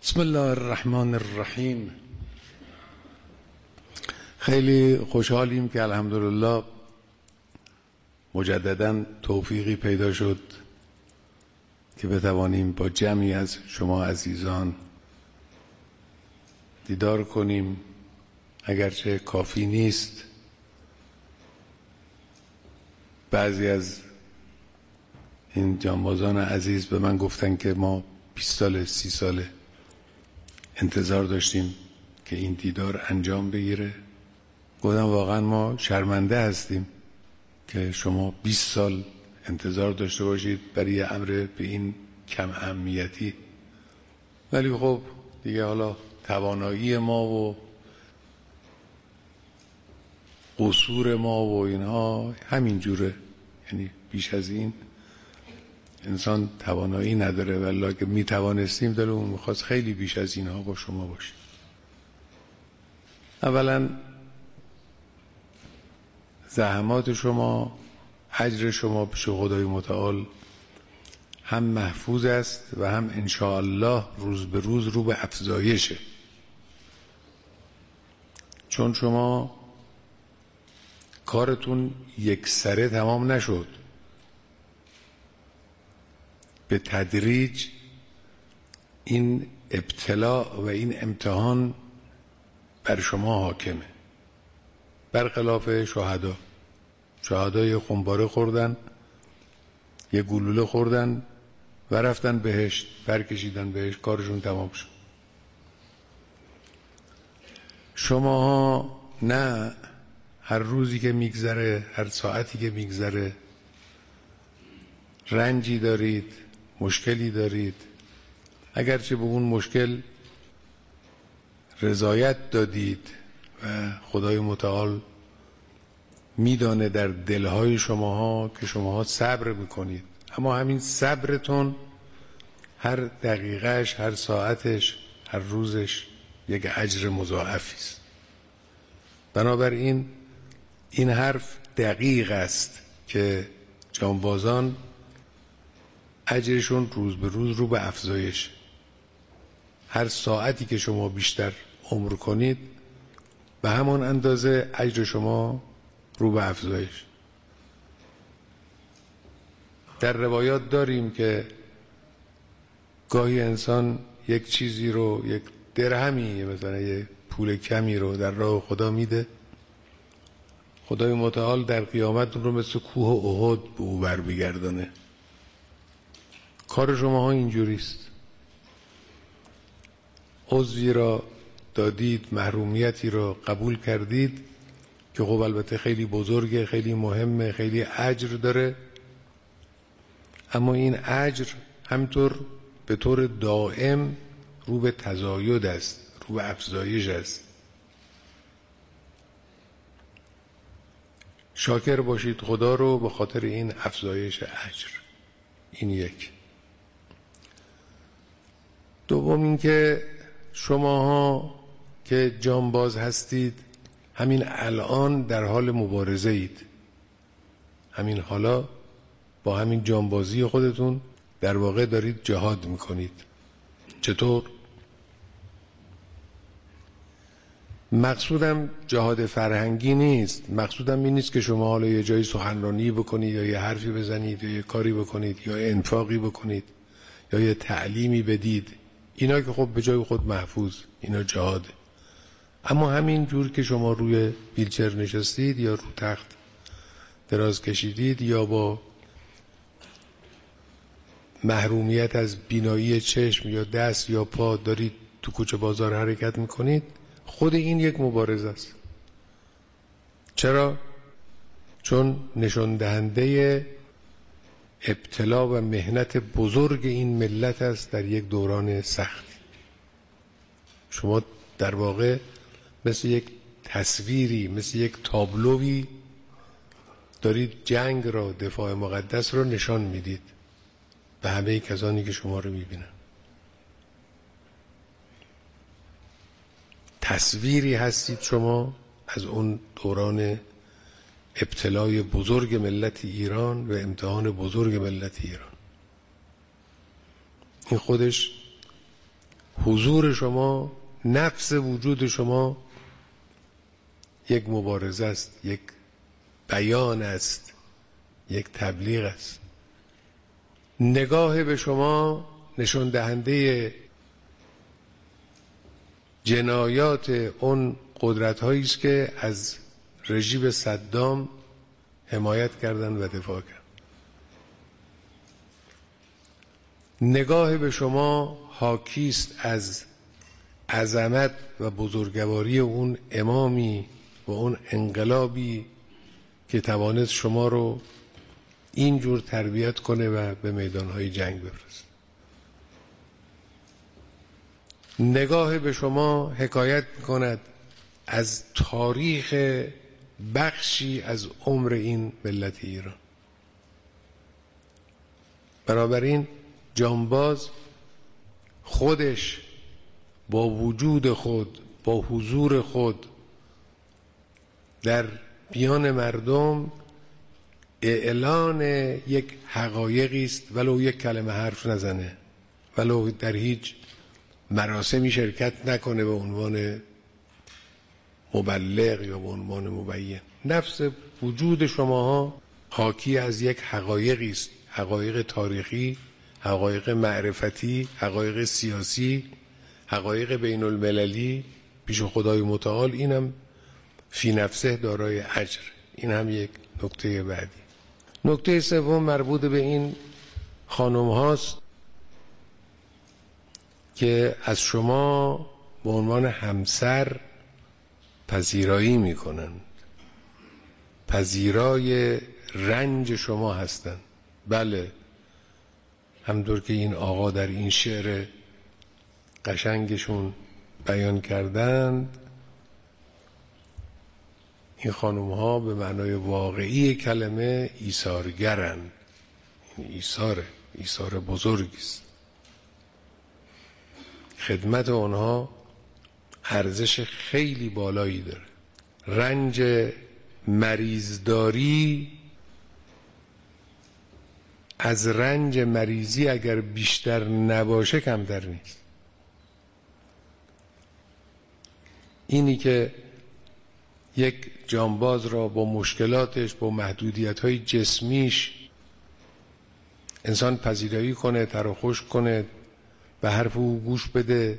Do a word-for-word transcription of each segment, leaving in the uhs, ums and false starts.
بسم الله الرحمن الرحیم. خیلی خوشحالیم که الحمدلله مجددا توفیقی پیدا شد که بتوانیم با جمعی از شما عزیزان دیدار کنیم. اگرچه کافی نیست، بعضی از این جانبازان عزیز به من گفتن که ما بیست ساله سی ساله انتظار داشتیم که این دیدار انجام بگیره. گفتم واقعا ما شرمنده هستیم که شما بیست سال انتظار داشته باشید برای یه امر به این کم اهمیتی، ولی خب دیگه حالا توانایی ما و قصور ما و اینها همین جوره، یعنی بیش از این انسان توانایی نداره. ولی اگه می توانستیم دلمون میخواست خیلی بیش از اینها با شما باشیم. اولا زحمات شما، اجر شما پیش خدای متعال هم محفوظ است و هم انشاءالله روز به روز رو به افزایشه، چون شما کارتون یک سره تمام نشد. به تدریج این ابتلا و این امتحان بر شما حاکمه، برخلاف شهدا. شهدا یه خنباره خوردن، یه گلوله خوردن و رفتن بهشت، برکشیدن بهشت، کارشون تمام شد. شما نه، هر روزی که میگذره، هر ساعتی که میگذره رنجی دارید، مشکلی دارید. اگرچه به اون مشکل رضایت دادید و خدای متعال میدانه در دلهای شماها که شماها صبر میکنید، اما همین صبرتون هر دقیقهش، هر ساعتش، هر روزش یک اجر مضاعفی است. بنابراین این حرف دقیق است که جانبازان اجرشون روز به روز رو به افزایش. هر ساعتی که شما بیشتر عمر کنید به همان اندازه اجر شما رو به افزایش. در روایات داریم که گاهی انسان یک چیزی رو، یک درهمی، مثلا یک پول کمی رو در راه خدا میده، خدای متعال در قیامت رو مثل کوه احد به او بر بگردانه. کار شما ها اینجوریست. عضوی را دادید، محرومیتی را قبول کردید که خب البته خیلی بزرگه، خیلی مهمه، خیلی اجر داره، اما این اجر همطور به طور دائم رو به تزاید است، رو به افزایش است. شاکر باشید خدا رو به خاطر این افزایش اجر. این یک. دوم این که شماها که جانباز هستید همین الان در حال مبارزه اید. همین حالا با همین جانبازی خودتون در واقع دارید جهاد میکنید. چطور؟ مقصودم جهاد فرهنگی نیست. مقصودم این نیست که شما حالا یه جایی سخنرانی بکنید یا یه حرفی بزنید یا یه کاری بکنید یا انفاقی بکنید یا یه تعلیمی بدید. اینا که خب به جای خود محفوظ، اینا جهاده. اما همین جور که شما روی ویلچر نشستید یا رو تخت دراز کشیدید یا با محرومیت از بینایی چشم یا دست یا پا دارید تو کوچه بازار حرکت میکنید، خود این یک مبارزه است. چرا؟ چون نشان دهنده ابتلا و محنت بزرگ این ملت است در یک دوران سختی. شما در واقع مثل یک تصویری، مثل یک تابلوی دارید جنگ را، دفاع مقدس را نشان میدید به همه کسانی که شما رو میبینن. تصویری هستید شما از اون دوران ابتلای بزرگ ملت ایران و امتحان بزرگ ملت ایران. این خودش حضور شما، نفس وجود شما یک مبارزه است، یک بیان است، یک تبلیغ است. نگاه به شما نشان دهنده جنایات اون قدرت هایی است که از رژیم صدام حمایت کردند و دفاع کردند. نگاه به شما حاکی است از عظمت و بزرگواری اون امامی و اون انقلابی که توانست شما رو اینجور تربیت کنه و به میدانهای جنگ بفرسته. نگاه به شما حکایت می‌کند از تاریخ بخشی از عمر این ملت ایران. بنابراین جانباز خودش با وجود خود، با حضور خود در میان مردم اعلان یک حقایقی است، ولو یک کلمه حرف نزنه، ولو در هیچ مراسمی شرکت نکنه به عنوان مبلغ یا به عنوان مبین. نفس وجود شماها حاکی از یک حقایقی است، حقایق تاریخی، حقایق معرفتی، حقایق سیاسی، حقایق بین المللی پیش خدای متعال. اینم فی نفسه دارای اجر. این هم یک نکته بعدی. نکته سوم مربوط به این خانم هاست که از شما به عنوان همسر پذیرایی میکنند، پذیرای رنج شما هستند. بله، همطور که این آقا در این شعر قشنگشون بیان کردند، این خانم ها به معنای واقعی کلمه ایثارگرند. این ایثاره، ایثار بزرگی است. خدمت آنها ارزش خیلی بالایی داره. رنج مریضداری از رنج مریضی اگر بیشتر نباشه کمتر نیست. اینی که یک جانباز را با مشکلاتش، با محدودیت‌های جسمیش انسان پذیرایی کنه، تراخوش کنه، به حرف او گوش بده،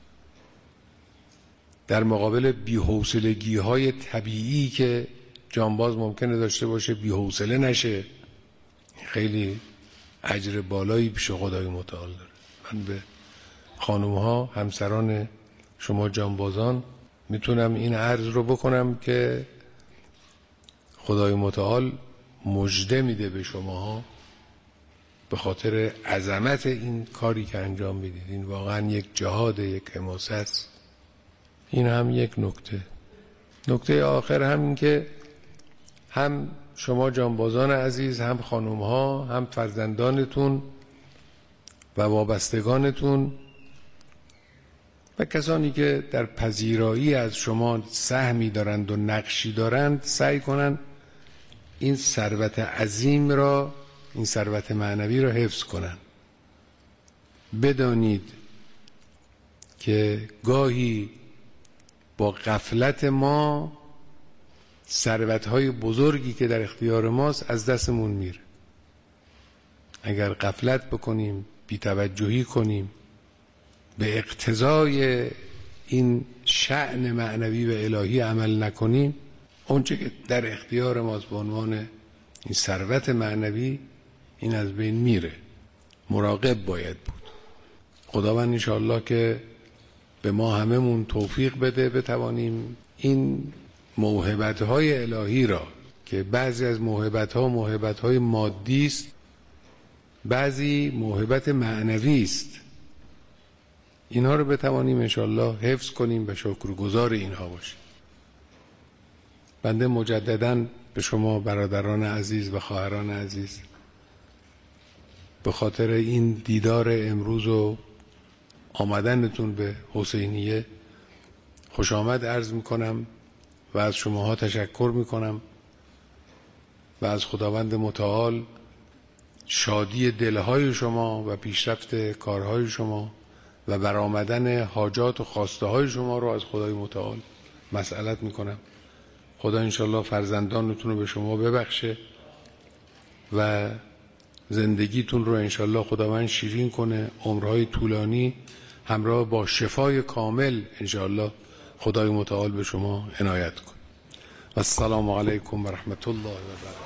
در مقابل بی‌حوصلگی‌های طبیعی که جانباز ممکنه داشته باشه بی‌حوصله نشه. خیلی اجر بالایی پیش خدای متعال داره. من به خانوم‌ها، همسران شما جانبازان میتونم این عرض رو بکنم که خدای متعال مژده میده به شماها به خاطر عظمت این کاری که انجام میدید. این واقعا یک جهاد، یک حماسه است. این هم یک نکته. نکته آخر هم این که هم شما جانبازان عزیز، هم خانوم‌ها، هم فرزندانتون و وابستگانتون و کسانی که در پذیرایی از شما سهمی دارند و نقشی دارند، سعی کنند این ثروت عظیم را، این ثروت معنوی را حفظ کنند. بدانید که گاهی با غفلت ما ثروت‌های بزرگی که در اختیار ماست از دستمون میره. اگر غفلت بکنیم، بی‌توجهی کنیم، به اقتضای این شأن معنوی و الهی عمل نکنیم، اونچه که در اختیار ماست به عنوان این ثروت معنوی، این از بین میره. مراقب باید بود. خداوند انشاءالله که به ما هممون توفیق بده بتوانیم این موهبت‌های الهی را که بعضی از موهبت‌ها موهبت‌های مادی است، بعضی موهبت معنوی است، اینها رو بتوانیم انشاءالله حفظ کنیم و شکرگزار اینها باشیم. بنده مجدداً به شما برادران عزیز و خواهران عزیز به خاطر این دیدار امروز و آمدنتون به حسینیه خوش آمد عرض میکنم و از شماها تشکر میکنم و از خداوند متعال شادی دلهای شما و پیشرفت کارهای شما و برآمدن حاجات و خواسته های شما رو از خدای متعال مسئلت میکنم. خدا انشالله فرزندانتون رو به شما ببخشه و زندگیتون رو انشالله خداوند شیرین کنه، عمرهای طولانی همراه با شفای کامل انشالله خدای متعال به شما عنایت کنه. السلام علیکم و رحمت الله و برکاته.